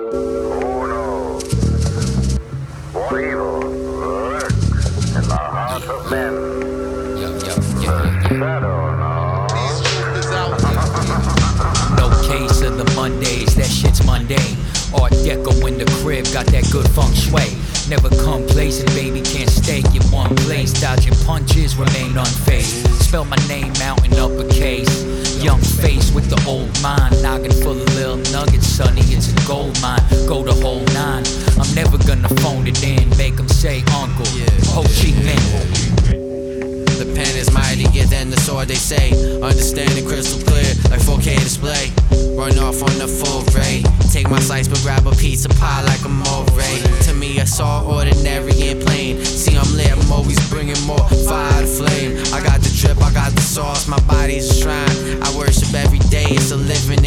Who knows what evil lurks in the hearts of men? Shadow, no? No case of the Mondays, that shit's mundane. Art Deco in the crib, got that good feng shui. Never complacent, baby, can't stay in one place. Dodging punches, remain unfazed. Spell my name out in uppercase. Young face with the old mind. Noggin full of little nuggets, sonny, it's a gold mine. Go the whole nine. I'm never gonna phone it in, make them say uncle. Ho Chi Minh. The pen is mightier than the sword, they say. Understanding crystal clear, like 4K display. Run off on the full ray. Take my slice, but grab a piece of pie like a moray. To me, it's all ordinary and plain. See, I'm lit, I'm always bringing more fire to flame. I got the drip, I got the sauce, my body's a shrine. I worship every day, it's a living